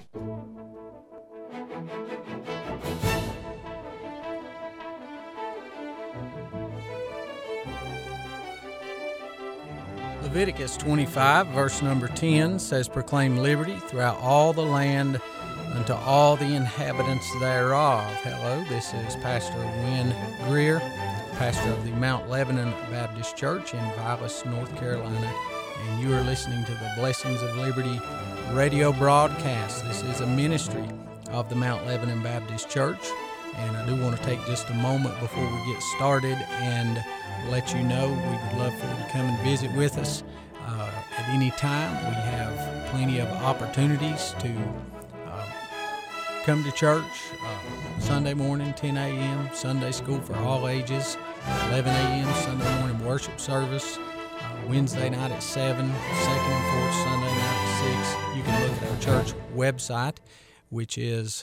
Leviticus 25, verse number 10 says, "Proclaim liberty throughout all the land unto all the inhabitants thereof." Hello, this is Pastor Wynn Greer, pastor of the Mount Lebanon Baptist Church in Vilas, North Carolina, and you are listening to the Blessings of Liberty radio broadcast. This is a ministry of the Mount Lebanon Baptist Church, and I do want to take just a moment before we get started and let you know we would love for you to come and visit with us at any time. We have plenty of opportunities to come to church Sunday morning, 10 a.m., Sunday school for all ages, 11 a.m., Sunday morning worship service, Wednesday night at 7, second and fourth Sunday night at 6. You can look at our church website, which is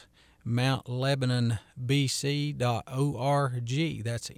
mountlebanonbc.org. That's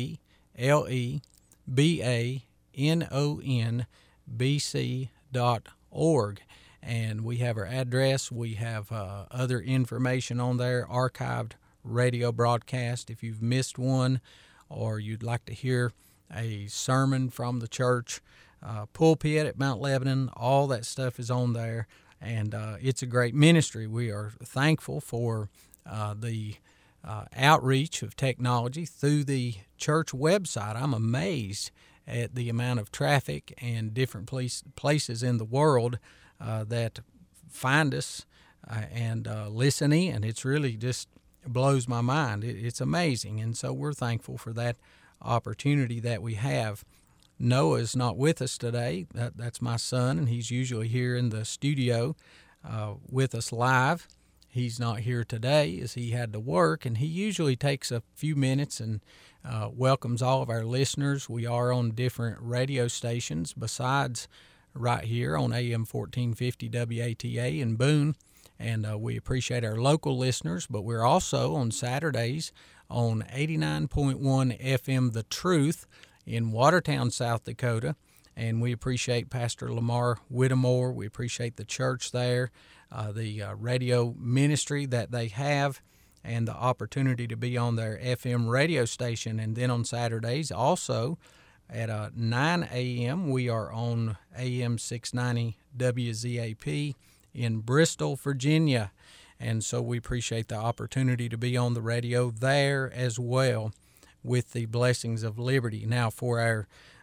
mtlebanonbc.org. And we have our address. We have other information on there, archived radio broadcast. If you've missed one or you'd like to hear a sermon from the church pulpit at Mount Lebanon, all that stuff is on there. And it's a great ministry. We are thankful for the outreach of technology through the church website. I'm amazed at the amount of traffic and different places in the world that find us and listen in. It's really just blows my mind. It's amazing, and so we're thankful for that opportunity that we have. Noah's not with us today. That's my son, and he's usually here in the studio with us live. He's not here today as he had to work, and he usually takes a few minutes and welcomes all of our listeners. We are on different radio stations besides right here on AM 1450 WATA in Boone, and we appreciate our local listeners, but we're also on Saturdays on 89.1 FM The Truth in Watertown, South Dakota, and we appreciate Pastor Lamar Whittemore. We appreciate the church there, the radio ministry that they have, and the opportunity to be on their FM radio station. And then on Saturdays also at 9 a.m. we are on AM 690 WZAP in Bristol, Virginia. And so we appreciate the opportunity to be on the radio there as well with the Blessings of Liberty. Now, for our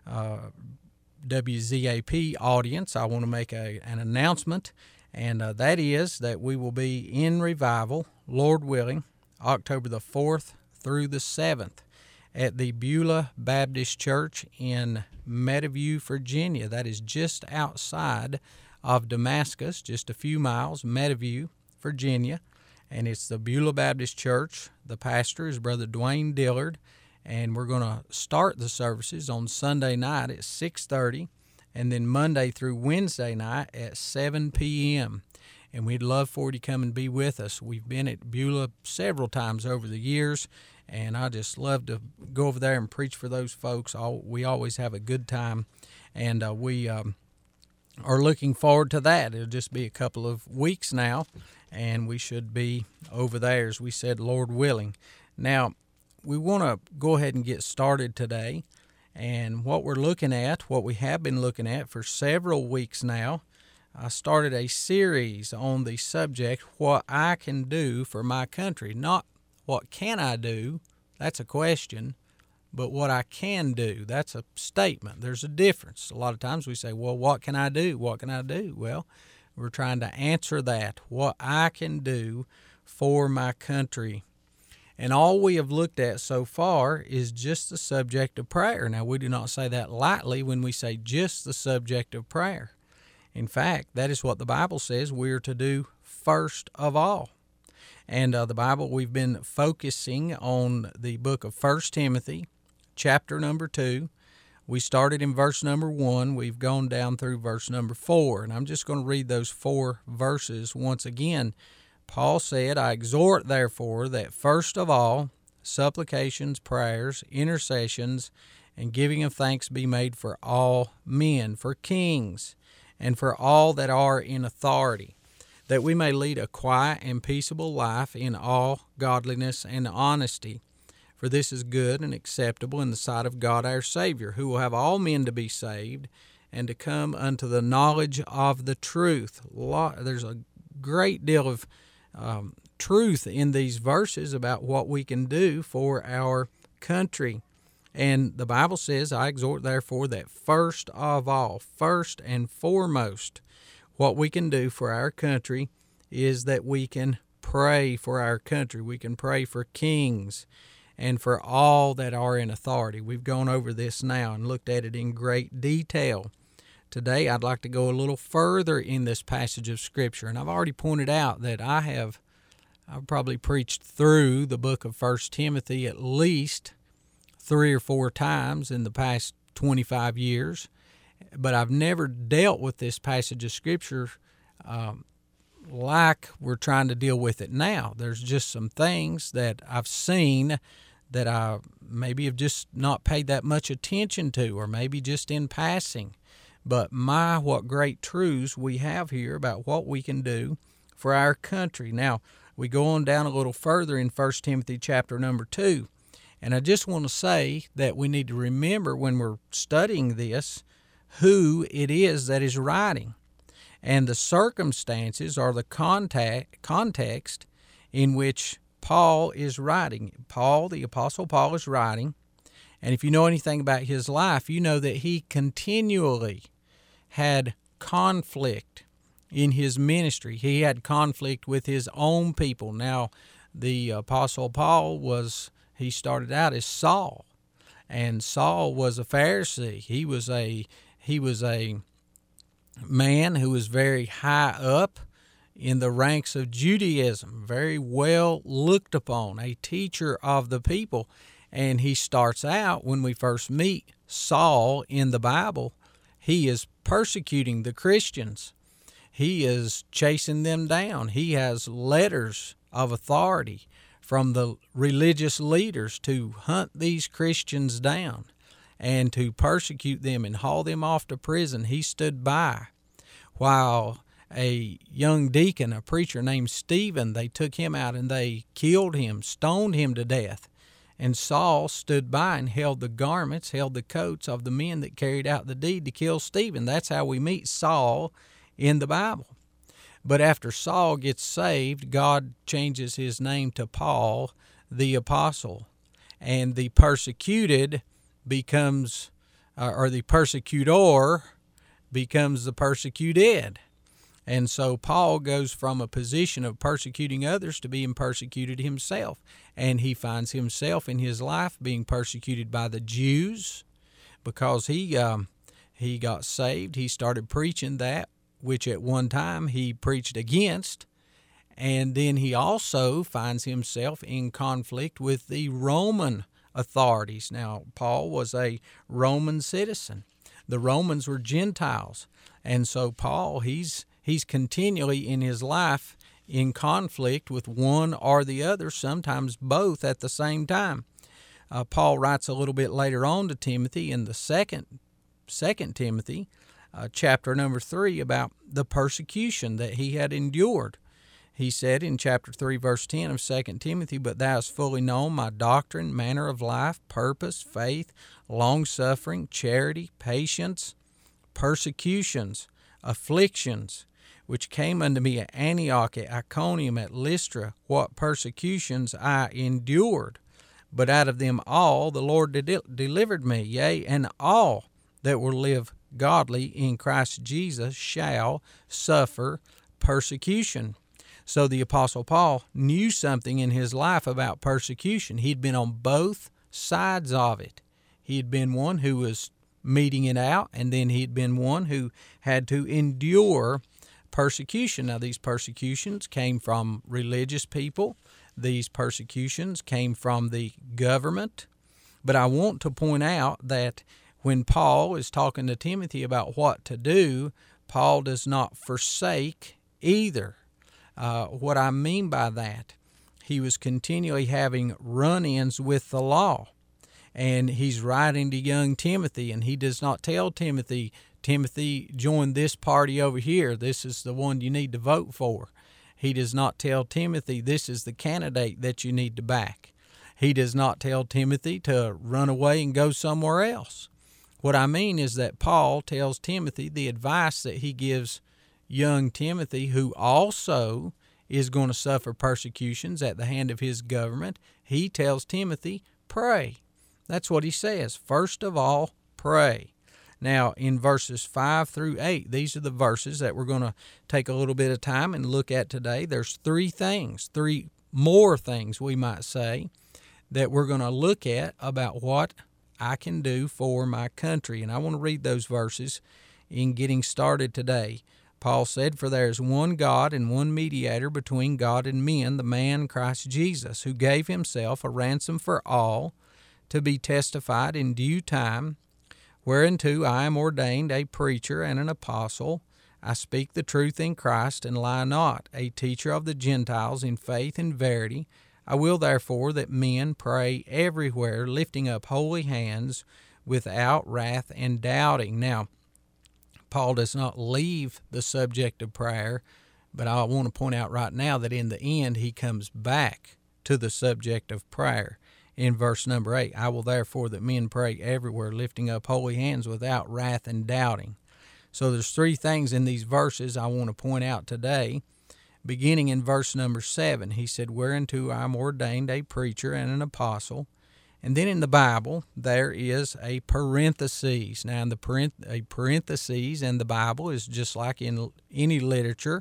WZAP audience, I want to make an announcement, and that is that we will be in revival, Lord willing, October the 4th through the 7th at the Beulah Baptist Church in Meadowview, Virginia. That is just outside of Damascus, just a few miles, Meadowview, Virginia, and it's the Beulah Baptist Church. The pastor is Brother Dwayne Dillard, and we're going to start the services on Sunday night at 6:30, and then Monday through Wednesday night at 7 p.m., and we'd love for you to come and be with us. We've been at Beulah several times over the years, and I just love to go over there and preach for those folks. We always have a good time, and we are looking forward to that. It'll just be a couple of weeks now, and we should be over there, as we said, Lord willing. Now, we want to go ahead and get started today, and what we're looking at, what we have been looking at for several weeks now, I started a series on the subject, what I can do for my country. Not what can I do, that's a question, but what I can do, that's a statement. There's a difference. A lot of times we say, well, what can I do? What can I do? Well, we're trying to answer that, what I can do for my country. And all we have looked at so far is just the subject of prayer. Now, we do not say that lightly when we say just the subject of prayer. In fact, that is what the Bible says we are to do first of all. And the Bible, we've been focusing on the book of 1 Timothy, chapter number 2. We started in verse number 1. We've gone down through verse number 4. And I'm just going to read those 4 verses once again. Paul said, "I exhort, therefore, that first of all, supplications, prayers, intercessions, and giving of thanks be made for all men, for kings, and for all that are in authority, that we may lead a quiet and peaceable life in all godliness and honesty. For this is good and acceptable in the sight of God our Savior, who will have all men to be saved and to come unto the knowledge of the truth. There's a great deal of truth in these verses about what we can do for our country. And the Bible says, I exhort therefore that first of all, first and foremost, what we can do for our country is that we can pray for our country. We can pray for kings and for all that are in authority. We've gone over this now and looked at it in great detail. Today I'd like to go a little further in this passage of Scripture, and I've already pointed out that I've probably preached through the book of 1 Timothy at least 3 or 4 times in the past 25 years, but I've never dealt with this passage of Scripture like we're trying to deal with it now. There's just some things that I've seen that I maybe have just not paid that much attention to, or maybe just in passing. But what great truths we have here about what we can do for our country. Now, we go on down a little further in 1 Timothy chapter number 2. And I just want to say that we need to remember when we're studying this who it is that is writing. And the circumstances or the context in which Paul is writing. The Apostle Paul is writing. And if you know anything about his life, you know that he continually had conflict in his ministry. He had conflict with his own people. Now, the Apostle Paul he started out as Saul, and Saul was a Pharisee. He was a man who was very high up in the ranks of Judaism, very well looked upon, a teacher of the people. And he starts out, when we first meet Saul in the Bible, he is persecuting the Christians. He is chasing them down. He has letters of authority from the religious leaders to hunt these Christians down and to persecute them and haul them off to prison. He stood by while a young deacon, a preacher named Stephen, they took him out and they killed him, stoned him to death. And Saul stood by and held the coats of the men that carried out the deed to kill Stephen. That's how we meet Saul in the Bible. But after Saul gets saved, God changes his name to Paul, the apostle. And the persecuted becomes, or the persecutor becomes the persecuted. And so Paul goes from a position of persecuting others to being persecuted himself. And he finds himself in his life being persecuted by the Jews because he got saved. He started preaching that which at one time he preached against. And then he also finds himself in conflict with the Roman authorities. Now, Paul was a Roman citizen. The Romans were Gentiles. And so Paul, he's continually in his life in conflict with one or the other, sometimes both at the same time. Paul writes a little bit later on to Timothy in the second Timothy, chapter number 3, about the persecution that he had endured. He said in chapter 3, verse 10 of 2 Timothy, "But thou hast fully known my doctrine, manner of life, purpose, faith, long-suffering, charity, patience, persecutions, afflictions, which came unto me at Antioch, at Iconium, at Lystra, what persecutions I endured. But out of them all the Lord delivered me, yea, and all that will live godly in Christ Jesus shall suffer persecution." So the Apostle Paul knew something in his life about persecution. He'd been on both sides of it. He'd been one who was meeting it out, and then he'd been one who had to endure persecution. Now, these persecutions came from religious people. These persecutions came from the government. But I want to point out that when Paul is talking to Timothy about what to do, Paul does not forsake either. What I mean by that, he was continually having run-ins with the law. And he's writing to young Timothy, and he does not tell Timothy Timothy, join this party over here. This is the one you need to vote for. He does not tell Timothy, this is the candidate that you need to back. He does not tell Timothy to run away and go somewhere else. What I mean is that Paul tells Timothy the advice that he gives young Timothy, who also is going to suffer persecutions at the hand of his government. He tells Timothy, pray. That's what he says. First of all, pray. Now, in verses 5 through 8, these are the verses that we're going to take a little bit of time and look at today. There's three more things, we might say, that we're going to look at about what I can do for my country. And I want to read those verses in getting started today. Paul said, for there is one God and one mediator between God and men, the man Christ Jesus, who gave himself a ransom for all, to be testified in due time, whereunto I am ordained a preacher and an apostle. I speak the truth in Christ and lie not, a teacher of the Gentiles in faith and verity. I will therefore that men pray everywhere, lifting up holy hands without wrath and doubting. Now, Paul does not leave the subject of prayer, but I want to point out right now that in the end he comes back to the subject of prayer. In verse number 8, I will therefore that men pray everywhere, lifting up holy hands without wrath and doubting. So there's three things in these verses I want to point out today. Beginning in verse number 7, he said, whereunto I am ordained a preacher and an apostle. And then in the Bible, there is a parenthesis. Now, in a parenthesis in the Bible is just like in any literature.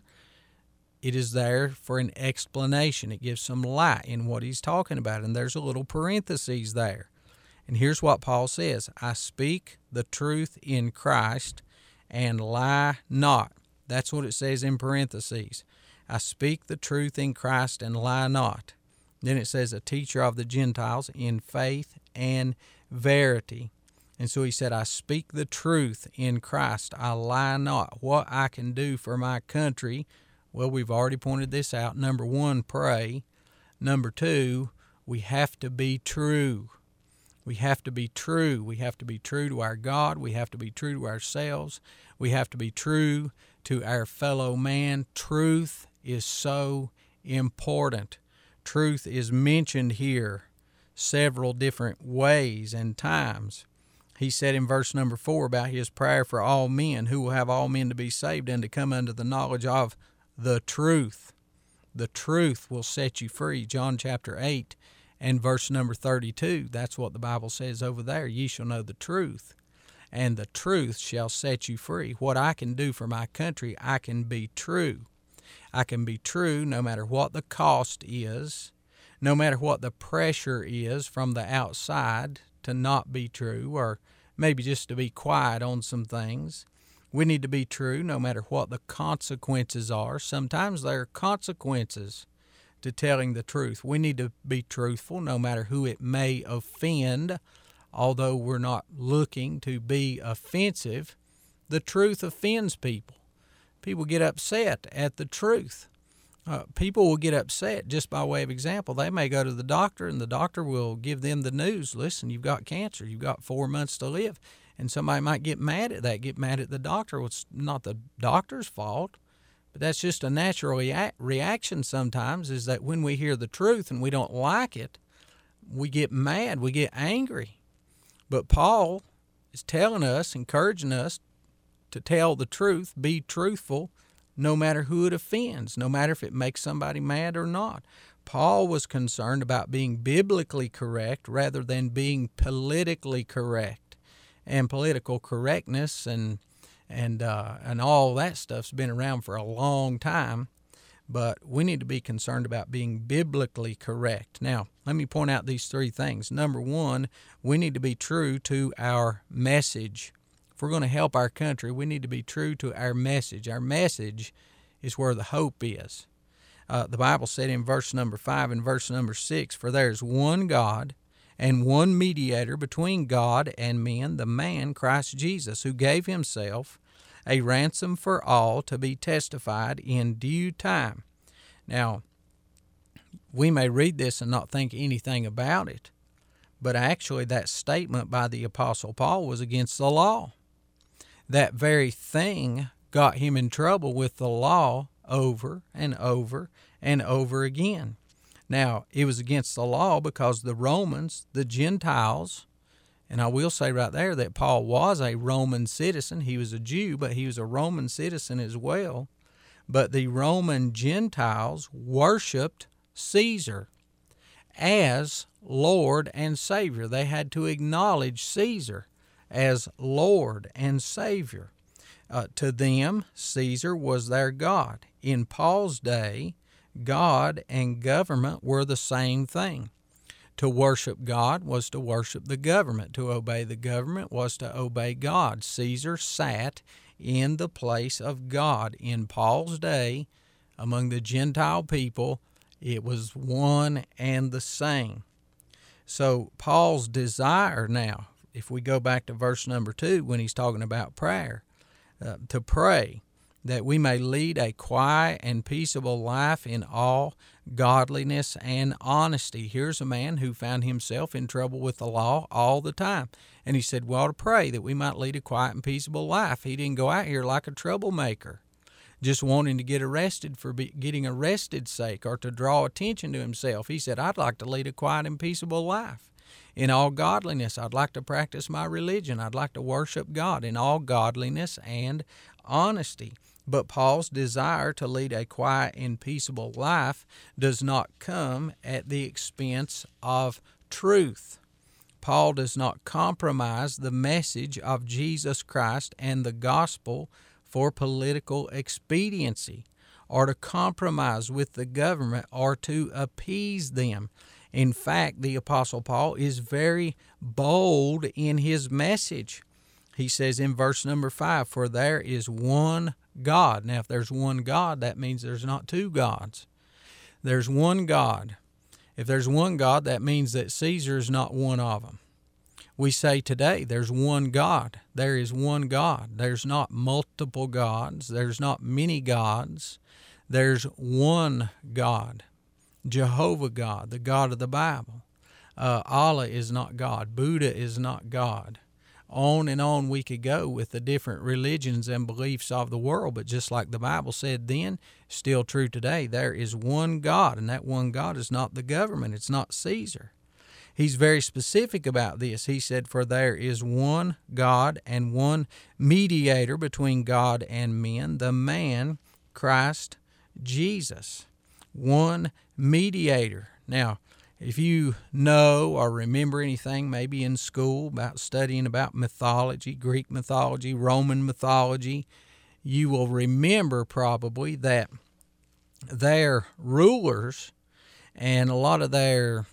It is there for an explanation. It gives some light in what he's talking about, and there's a little parenthesis there. And here's what Paul says, I speak the truth in Christ and lie not. That's what it says in parentheses. I speak the truth in Christ and lie not. Then it says, a teacher of the Gentiles in faith and verity. And so he said, I speak the truth in Christ. I lie not. What I can do for my country, well, we've already pointed this out. Number one, pray. Number two, we have to be true. We have to be true. We have to be true to our God. We have to be true to ourselves. We have to be true to our fellow man. Truth is so important. Truth is mentioned here several different ways and times. He said in verse number 4 about his prayer for all men, who will have all men to be saved and to come unto the knowledge of the truth. The truth will set you free. John chapter 8 and verse number 32. That's what the Bible says over there. Ye shall know the truth, and the truth shall set you free. What I can do for my country, I can be true. I can be true no matter what the cost is, no matter what the pressure is from the outside to not be true, or maybe just to be quiet on some things. We need to be true no matter what the consequences are. Sometimes there are consequences to telling the truth. We need to be truthful no matter who it may offend. Although we're not looking to be offensive, the truth offends people. People get upset at the truth. People will get upset just by way of example. They may go to the doctor, and the doctor will give them the news. Listen, you've got cancer. You've got 4 months to live. And somebody might get mad at that, get mad at the doctor. Well, it's not the doctor's fault, but that's just a natural reaction sometimes, is that when we hear the truth and we don't like it, we get mad, we get angry. But Paul is telling us, encouraging us to tell the truth, be truthful, no matter who it offends, no matter if it makes somebody mad or not. Paul was concerned about being biblically correct rather than being politically correct. And political correctness and all that stuff's been around for a long time, but we need to be concerned about being biblically correct. Now, let me point out these three things. Number one, we need to be true to our message. If we're going to help our country, we need to be true to our message. Our message is where the hope is. The Bible said in verse number 5 and verse number 6, for there is one God and one mediator between God and men, the man Christ Jesus, who gave himself a ransom for all, to be testified in due time. Now, we may read this and not think anything about it, but actually that statement by the Apostle Paul was against the law. That very thing got him in trouble with the law over and over and over again. Now, it was against the law because the Romans, the Gentiles, and I will say right there that Paul was a Roman citizen. He was a Jew, but he was a Roman citizen as well. But the Roman Gentiles worshiped Caesar as Lord and Savior. They had to acknowledge Caesar as Lord and Savior. To them, Caesar was their God. In Paul's day, God and government were the same thing. To worship God was to worship the government. To obey the government was to obey God. Caesar sat in the place of God. In Paul's day, among the Gentile people, it was one and the same. So Paul's desire now, if we go back to verse number 2 when he's talking about prayer, to pray that we may lead a quiet and peaceable life in all godliness and honesty. Here's a man who found himself in trouble with the law all the time. And he said, well, to pray that we might lead a quiet and peaceable life. He didn't go out here like a troublemaker, just wanting to get arrested for getting arrested's sake or to draw attention to himself. He said, I'd like to lead a quiet and peaceable life. In all godliness, I'd like to practice my religion. I'd like to worship God in all godliness and honesty. But Paul's desire to lead a quiet and peaceable life does not come at the expense of truth. Paul does not compromise the message of Jesus Christ and the gospel for political expediency, or to compromise with the government, or to appease them. In fact, the Apostle Paul is very bold in his message. He says in verse number 5, for there is one God. Now, if there's one God, that means there's not two gods. There's one God. If there's one God, that means that Caesar is not one of them. We say today there's one God. There is one God. There's not multiple gods. There's not many gods. There's one God. Jehovah God, the God of the Bible. Allah is not God. Buddha is not God. On and on we could go with the different religions and beliefs of the world, but just like the Bible said then, still true today, there is one God, and that one God is not the government. It's not Caesar. He's very specific about this. He said, for there is one God and one mediator between God and men, the man, Christ Jesus. One mediator. Now, if you know or remember anything maybe in school about studying about mythology, Greek mythology, Roman mythology, you will remember probably that their rulers and a lot of their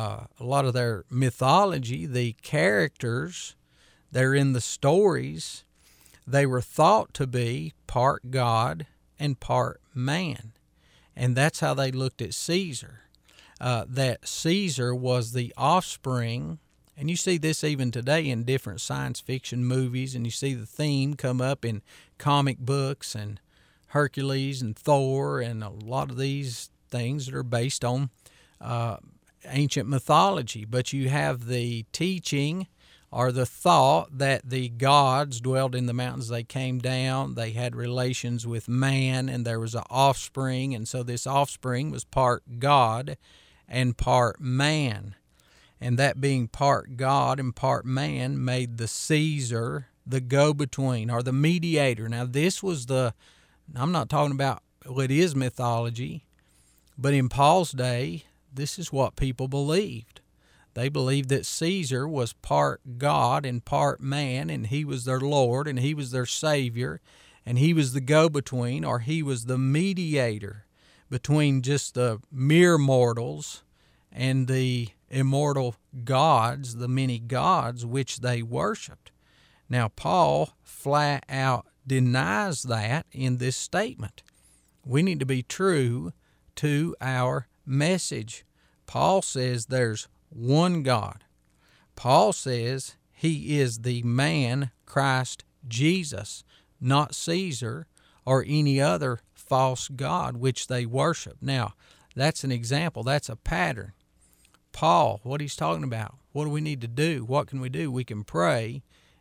mythology, the characters, they're in the stories, they were thought to be part God and part man. And that's how they looked at Caesar. That Caesar was the offspring, and you see this even today in different science fiction movies, and you see the theme come up in comic books and Hercules and Thor and a lot of these things that are based on ancient mythology. But you have the teaching or the thought that the gods dwelled in the mountains. They came down, they had relations with man, and there was an offspring, and so this offspring was part God and part man. And that being part God and part man made the Caesar the go-between or the mediator. Now this was I'm not talking about, well, it is mythology, but in Paul's day, this is what people believed. They believed that Caesar was part God and part man, and he was their Lord, and he was their Savior, and he was the go-between, or he was the mediator between just the mere mortals and the immortal gods, the many gods which they worshiped. Now, Paul flat out denies that in this statement. We need to be true to our message. Paul says there's one God. Paul says he is the man Christ Jesus, not Caesar or any other false god which they worship. Now, that's an example. That's a pattern. Paul, what he's talking about, what do we need to do? What can we do? We can pray,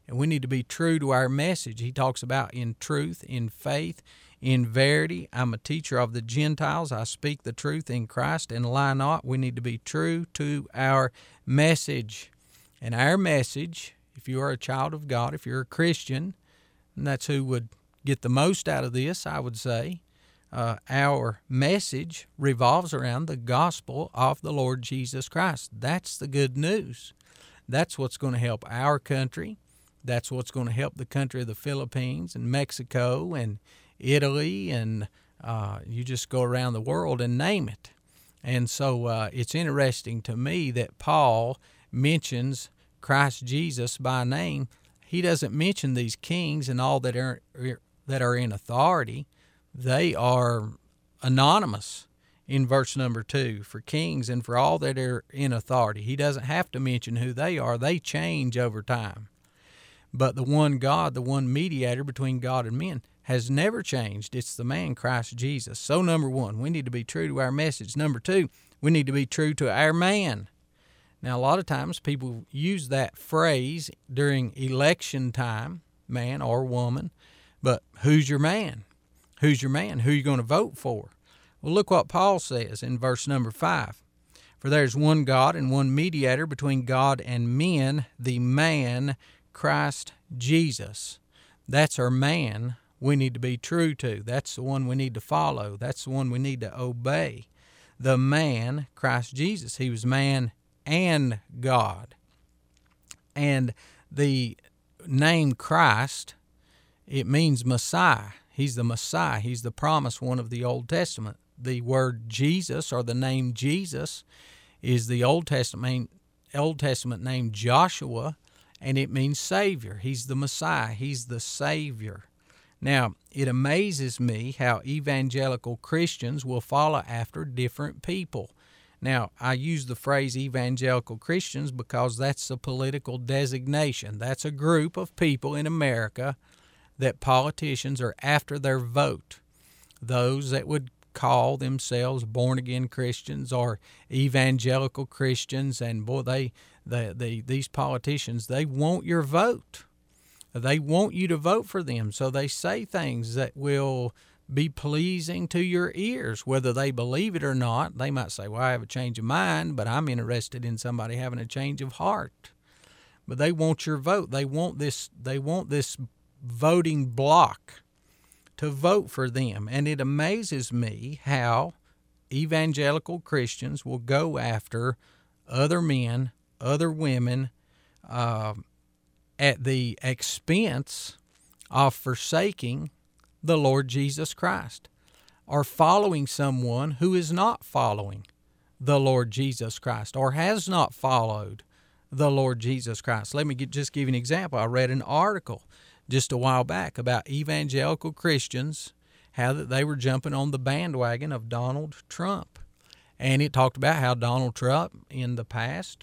and we need to be true to our message. He talks about in truth, in faith, in verity. I'm a teacher of the Gentiles. I speak the truth in Christ and lie not. We need to be true to our message. And our message, if you are a child of God, if you're a Christian, and that's who would get the most out of this, I would say, our message revolves around the gospel of the Lord Jesus Christ. That's the good news. That's what's going to help our country. That's what's going to help the country of the Philippines and Mexico and Italy, and you just go around the world and name it. And so it's interesting to me that Paul mentions Christ Jesus by name. He doesn't mention these kings and all that are in authority. They are anonymous in verse number 2 for kings and for all that are in authority. He doesn't have to mention who they are. They change over time. But the one God, the one mediator between God and men, has never changed. It's the man Christ Jesus. So number 1, we need to be true to our message. Number 2, we need to be true to our man. Now, a lot of times people use that phrase during election time, man or woman, but who's your man? Who's your man? Who are you going to vote for? Well, look what Paul says in verse number 5. For there is one God and one mediator between God and men, the man Christ Jesus. That's our man we need to be true to. That's the one we need to follow. That's the one we need to obey. The man Christ Jesus. He was man and God. And the name Christ, it means Messiah. He's the Messiah. He's the promised one of the Old Testament. The word Jesus, or the name Jesus, is the Old Testament name Joshua, and it means Savior. He's the Messiah. He's the Savior. Now, it amazes me how evangelical Christians will follow after different people. Now, I use the phrase evangelical Christians because that's a political designation. That's a group of people in America that politicians are after their vote. Those that would call themselves born-again Christians or evangelical Christians, and boy, these politicians, they want your vote. They want you to vote for them, so they say things that will be pleasing to your ears, whether they believe it or not. They might say, well, I have a change of mind, but I'm interested in somebody having a change of heart. But they want your vote. They want this voting block to vote for them. And it amazes me how evangelical Christians will go after other men, other women, at the expense of forsaking the Lord Jesus Christ, or following someone who is not following the Lord Jesus Christ, or has not followed the Lord Jesus Christ. Let me just give you an example. I read an article just a while back about evangelical Christians, how that they were jumping on the bandwagon of Donald Trump. And it talked about how Donald Trump in the past,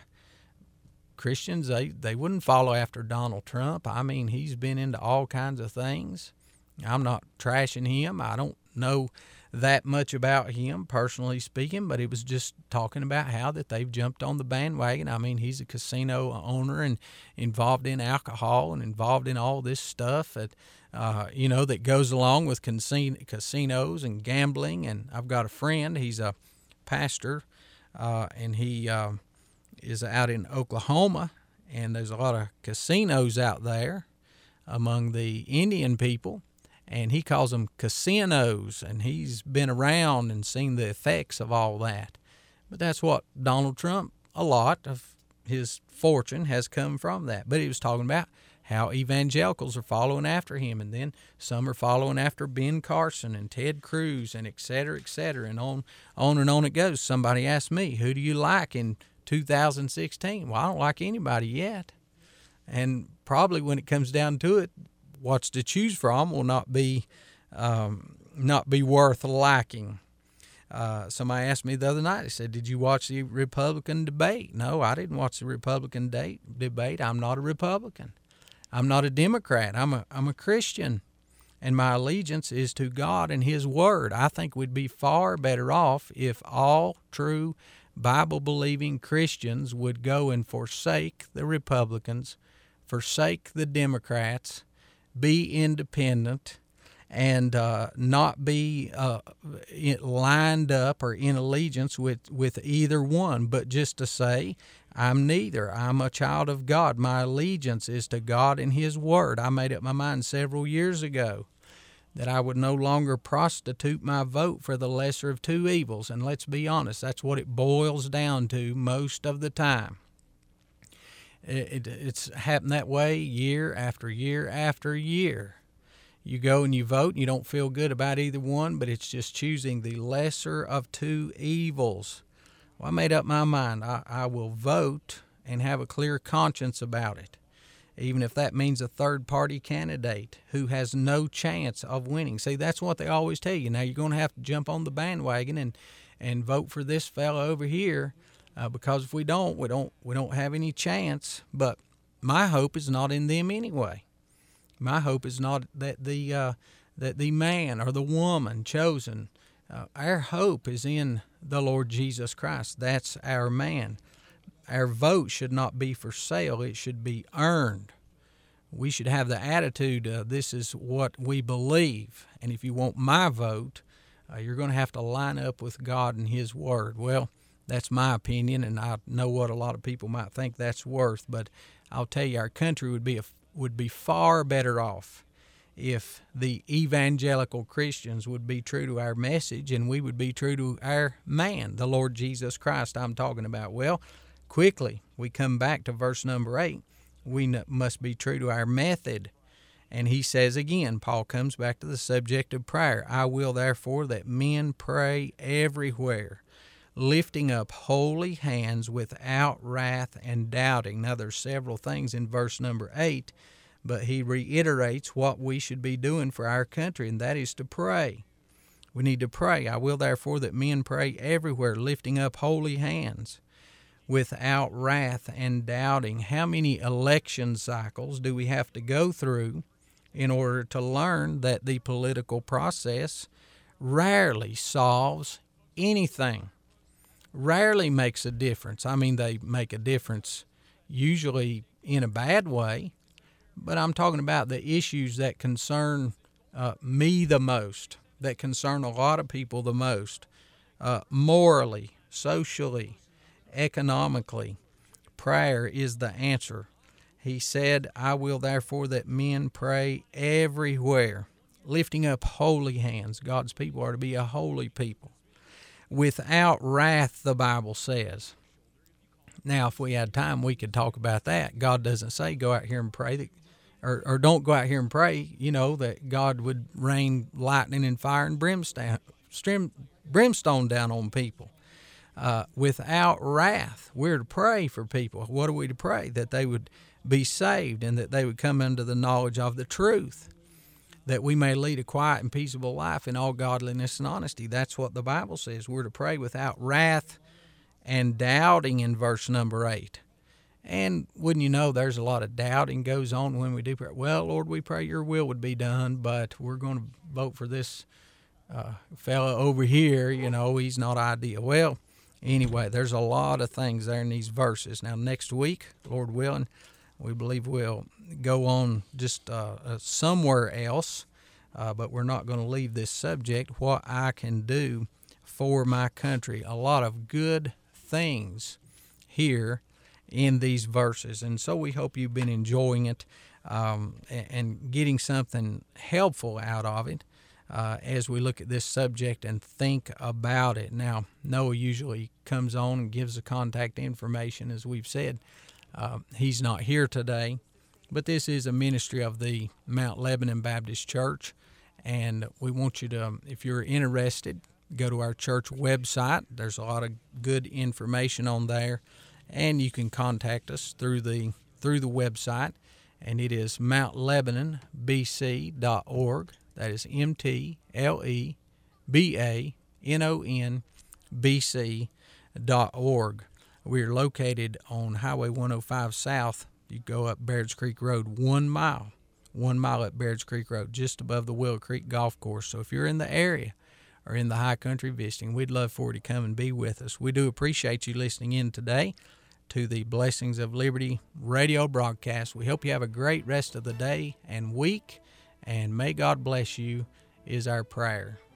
Christians, they wouldn't follow after Donald Trump. I mean, he's been into all kinds of things. I'm not trashing him. I don't know that much about him, personally speaking, but it was just talking about how that they've jumped on the bandwagon. I mean, he's a casino owner and involved in alcohol and involved in all this stuff that, that goes along with casinos and gambling. And I've got a friend, he's a pastor, and he is out in Oklahoma, and there's a lot of casinos out there among the Indian people, and he calls them casinos, and he's been around and seen the effects of all that. But that's what Donald Trump, a lot of his fortune has come from that. But he was talking about how evangelicals are following after him, and then some are following after Ben Carson and Ted Cruz and et cetera, and on and on it goes. Somebody asked me, who do you like in 2016? Well, I don't like anybody yet. And probably when it comes down to it, what's to choose from will not be worth liking. Somebody asked me the other night, they said, did you watch the Republican debate? No, I didn't watch the Republican debate. I'm not a Republican. I'm not a Democrat. I'm a Christian, and my allegiance is to God and His Word. I think we'd be far better off if all true Bible-believing Christians would go and forsake the Republicans, forsake the Democrats, be independent, and not be lined up or in allegiance with either one, but just to say, I'm neither. I'm a child of God. My allegiance is to God and His Word. I made up my mind several years ago that I would no longer prostitute my vote for the lesser of two evils. And let's be honest, that's what it boils down to most of the time. It's happened that way year after year after year. You go and you vote, and you don't feel good about either one, but it's just choosing the lesser of two evils. Well, I made up my mind. I will vote and have a clear conscience about it, even if that means a third-party candidate who has no chance of winning. See, that's what they always tell you. Now, you're going to have to jump on the bandwagon and vote for this fellow over here, because if we don't have any chance. But my hope is not in them anyway. My hope is not that the man or the woman chosen. Our hope is in the Lord Jesus Christ. That's our man. Our vote should not be for sale. It should be earned. We should have the attitude, this is what we believe. And if you want my vote, you're going to have to line up with God and His Word. Well, that's my opinion, and I know what a lot of people might think that's worth. But I'll tell you, our country would be far better off if the evangelical Christians would be true to our message, and we would be true to our man, the Lord Jesus Christ I'm talking about. Well, quickly, we come back to verse number 8. We must be true to our method. And he says again, Paul comes back to the subject of prayer. I will therefore that men pray everywhere, lifting up holy hands without wrath and doubting. Now there's several things in verse number 8, but he reiterates what we should be doing for our country, and that is to pray. We need to pray. I will therefore that men pray everywhere, lifting up holy hands without wrath and doubting. How many election cycles do we have to go through in order to learn that the political process rarely solves anything, rarely makes a difference? I mean, they make a difference usually in a bad way, but I'm talking about the issues that concern me the most, that concern a lot of people the most, morally, socially, economically. Prayer is the answer. He said, I will therefore that men pray everywhere, lifting up holy hands. God's people are to be a holy people. Without wrath, the Bible says. Now, if we had time, we could talk about that. God doesn't say go out here and pray, that, or don't go out here and pray, that God would rain lightning and fire and brimstone down on people. Without wrath, we're to pray for people. What are we to pray? That they would be saved and that they would come under the knowledge of the truth, that we may lead a quiet and peaceable life in all godliness and honesty. That's what the Bible says. We're to pray without wrath and doubting in verse number 8. And wouldn't you know, there's a lot of doubting goes on when we do pray. Well, Lord, we pray your will would be done, but we're going to vote for this fellow over here. He's not ideal. Well, anyway, there's a lot of things there in these verses. Now, next week, Lord willing, we believe we'll go on just somewhere else, but we're not going to leave this subject, what I can do for my country. A lot of good things here in these verses, and so we hope you've been enjoying it and getting something helpful out of it as we look at this subject and think about it. Now, Noah usually comes on and gives the contact information, as we've said. He's not here today, but this is a ministry of the Mount Lebanon Baptist Church, and we want you to, if you're interested, go to our church website. There's a lot of good information on there, and you can contact us through the website, and it is mountlebanonbc.org. That is mtlebanonbc.org. We are located on Highway 105 South. You go up Baird's Creek Road 1 mile up Baird's Creek Road, just above the Willow Creek Golf Course. So if you're in the area or in the high country visiting, we'd love for you to come and be with us. We do appreciate you listening in today. to the Blessings of Liberty radio broadcast. We hope you have a great rest of the day and week, and may God bless you is our prayer.